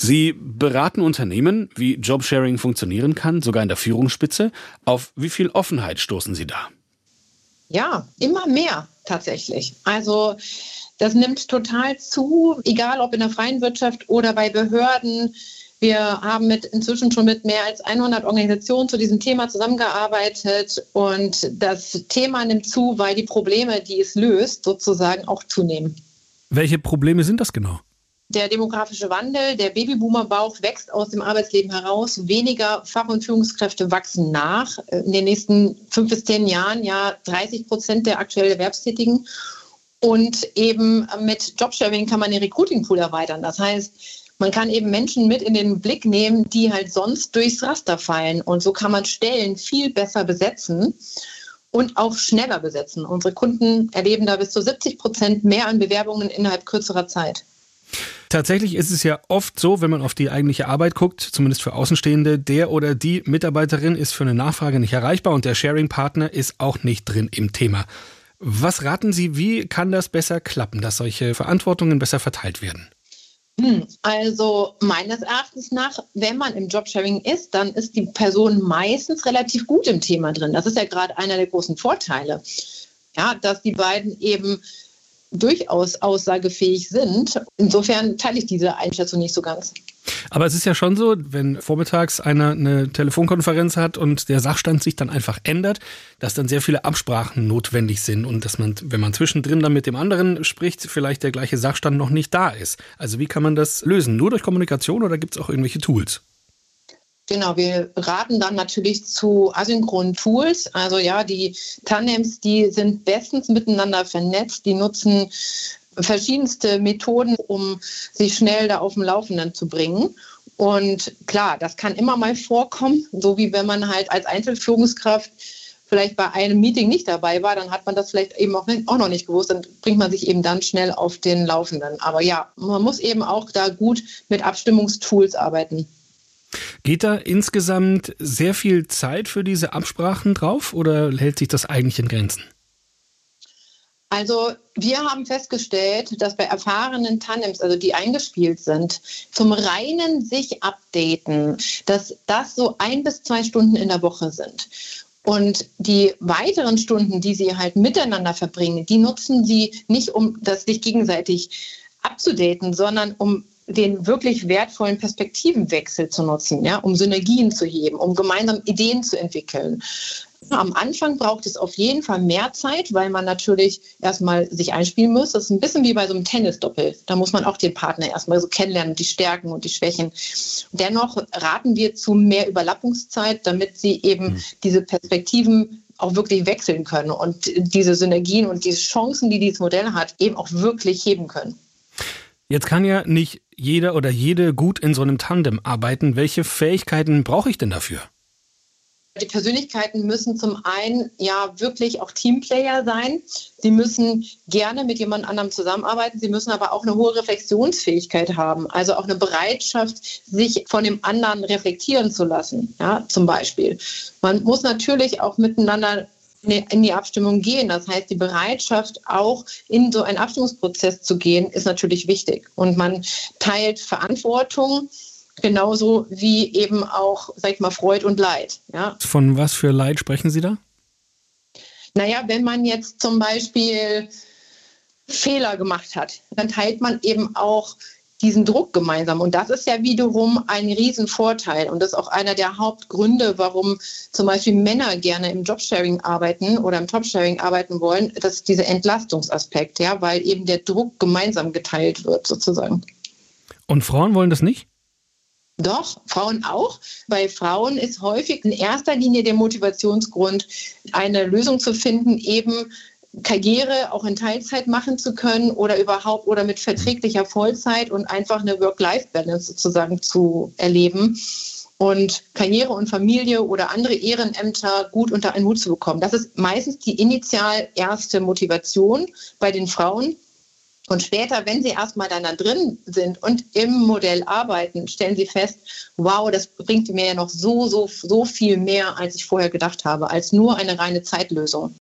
Sie beraten Unternehmen, wie Jobsharing funktionieren kann, sogar in der Führungsspitze. Auf wie viel Offenheit stoßen Sie da? Ja, immer mehr tatsächlich. Also das nimmt total zu, egal ob in der freien Wirtschaft oder bei Behörden. Wir haben inzwischen schon mit mehr als 100 Organisationen zu diesem Thema zusammengearbeitet und das Thema nimmt zu, weil die Probleme, die es löst, sozusagen auch zunehmen. Welche Probleme sind das genau? Der demografische Wandel, der Babyboomer-Bauch wächst aus dem Arbeitsleben heraus. Weniger Fach- und Führungskräfte wachsen nach. In den nächsten 5 bis 10 Jahren 30% der aktuell Erwerbstätigen. Und eben mit Jobsharing kann man den Recruiting-Pool erweitern. Das heißt, man kann eben Menschen mit in den Blick nehmen, die halt sonst durchs Raster fallen. Und so kann man Stellen viel besser besetzen und auch schneller besetzen. Unsere Kunden erleben da bis zu 70% mehr an Bewerbungen innerhalb kürzerer Zeit. Tatsächlich ist es ja oft so, wenn man auf die eigentliche Arbeit guckt, zumindest für Außenstehende, der oder die Mitarbeiterin ist für eine Nachfrage nicht erreichbar und der Sharing-Partner ist auch nicht drin im Thema. Was raten Sie, wie kann das besser klappen, dass solche Verantwortungen besser verteilt werden? Also meines Erachtens nach, wenn man im Jobsharing ist, dann ist die Person meistens relativ gut im Thema drin. Das ist ja gerade einer der großen Vorteile, ja, dass die beiden eben durchaus aussagefähig sind. Insofern teile ich diese Einschätzung nicht so ganz. Aber es ist ja schon so, wenn vormittags einer eine Telefonkonferenz hat und der Sachstand sich dann einfach ändert, dass dann sehr viele Absprachen notwendig sind und dass man, wenn man zwischendrin dann mit dem anderen spricht, vielleicht der gleiche Sachstand noch nicht da ist. Also wie kann man das lösen? Nur durch Kommunikation oder gibt es auch irgendwelche Tools? Genau, wir raten dann natürlich zu asynchronen Tools. Also ja, die Tandems, die sind bestens miteinander vernetzt. Die nutzen verschiedenste Methoden, um sich schnell da auf dem Laufenden zu bringen. Und klar, das kann immer mal vorkommen, so wie wenn man halt als Einzelführungskraft vielleicht bei einem Meeting nicht dabei war, dann hat man das vielleicht eben auch noch nicht gewusst, dann bringt man sich eben dann schnell auf den Laufenden. Aber ja, man muss eben auch da gut mit Abstimmungstools arbeiten. Geht da insgesamt sehr viel Zeit für diese Absprachen drauf oder hält sich das eigentlich in Grenzen? Also wir haben festgestellt, dass bei erfahrenen Tandems, also die eingespielt sind, zum reinen sich updaten, dass das so 1 bis 2 Stunden in der Woche sind. Und die weiteren Stunden, die sie halt miteinander verbringen, die nutzen sie nicht, um das sich gegenseitig abzudaten, sondern um den wirklich wertvollen Perspektivenwechsel zu nutzen, ja, um Synergien zu heben, um gemeinsam Ideen zu entwickeln. Am Anfang braucht es auf jeden Fall mehr Zeit, weil man natürlich erstmal sich einspielen muss. Das ist ein bisschen wie bei so einem Tennisdoppel. Da muss man auch den Partner erstmal so kennenlernen, die Stärken und die Schwächen. Dennoch raten wir zu mehr Überlappungszeit, damit sie eben diese Perspektiven auch wirklich wechseln können und diese Synergien und diese Chancen, die dieses Modell hat, eben auch wirklich heben können. Jetzt kann ja nicht jeder oder jede gut in so einem Tandem arbeiten. Welche Fähigkeiten brauche ich denn dafür? Die Persönlichkeiten müssen zum einen ja wirklich auch Teamplayer sein. Sie müssen gerne mit jemand anderem zusammenarbeiten. Sie müssen aber auch eine hohe Reflexionsfähigkeit haben. Also auch eine Bereitschaft, sich von dem anderen reflektieren zu lassen. Ja, zum Beispiel. Man muss natürlich auch miteinander in die Abstimmung gehen. Das heißt, die Bereitschaft, auch in so einen Abstimmungsprozess zu gehen, ist natürlich wichtig. Und man teilt Verantwortung, genauso wie eben auch, sag ich mal, Freude und Leid. Ja. Von was für Leid sprechen Sie da? Naja, wenn man jetzt zum Beispiel Fehler gemacht hat, dann teilt man eben auch diesen Druck gemeinsam. Und das ist ja wiederum ein Riesenvorteil. Und das ist auch einer der Hauptgründe, warum zum Beispiel Männer gerne im Jobsharing arbeiten oder im Topsharing arbeiten wollen. Das ist dieser Entlastungsaspekt, ja, weil eben der Druck gemeinsam geteilt wird, sozusagen. Und Frauen wollen das nicht? Doch, Frauen auch. Bei Frauen ist häufig in erster Linie der Motivationsgrund, eine Lösung zu finden, eben Karriere auch in Teilzeit machen zu können oder überhaupt oder mit verträglicher Vollzeit und einfach eine Work-Life-Balance sozusagen zu erleben und Karriere und Familie oder andere Ehrenämter gut unter einen Hut zu bekommen. Das ist meistens die initial erste Motivation bei den Frauen. Und später, wenn sie erstmal dann da drin sind und im Modell arbeiten, stellen sie fest, wow, das bringt mir ja noch so viel mehr, als ich vorher gedacht habe, als nur eine reine Zeitlösung.